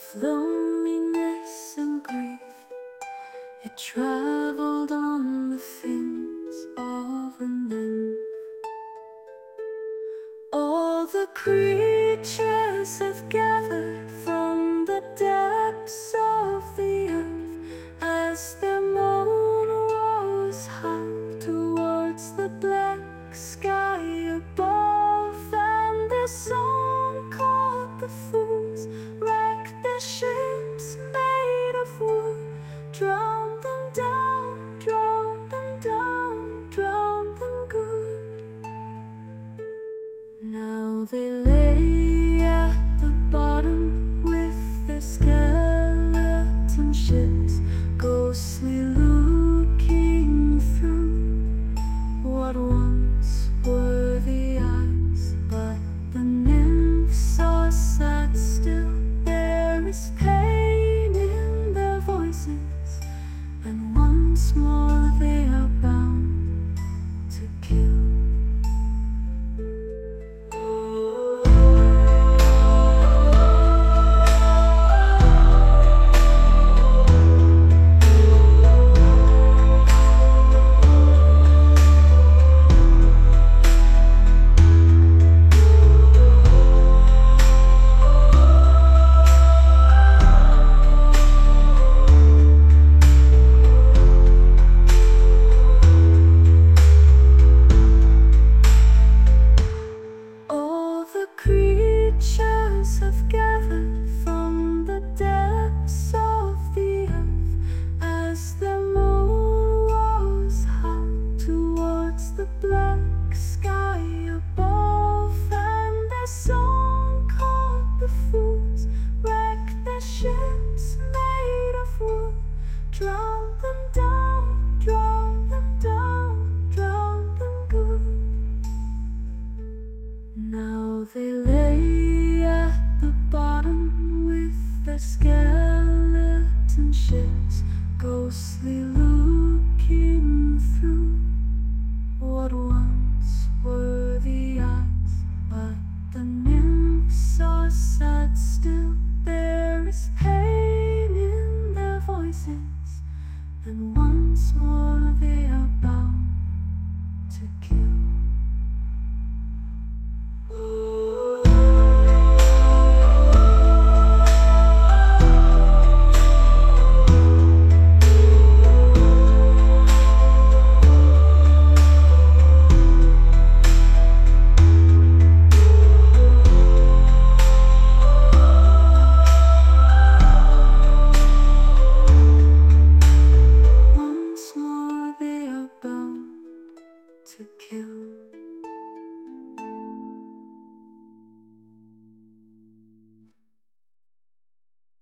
loneliness and grief, it traveled on the fins of a nymph. All the creatures have gathered from the depths of the earth as their moon rose high towards the black sky above, and their song caught the fools, wrecked their ships made of wood, drowned them down, drowned them down, drowned them good. Now they lay at the bottom with their skeleton ships, ghostly looking through what once were the eyes. But the nymphs are sat still, there is pain in their voices, and once more they are bound to kill. Creatures have gathered from the depths of the earth as the moon rose high towards the black sky above, and their song caught the fools, wrecked their ships made of wood, drowned them down, drowned them down, drowned them good. Now they lay at the bottom with their skeleton ships, ghostly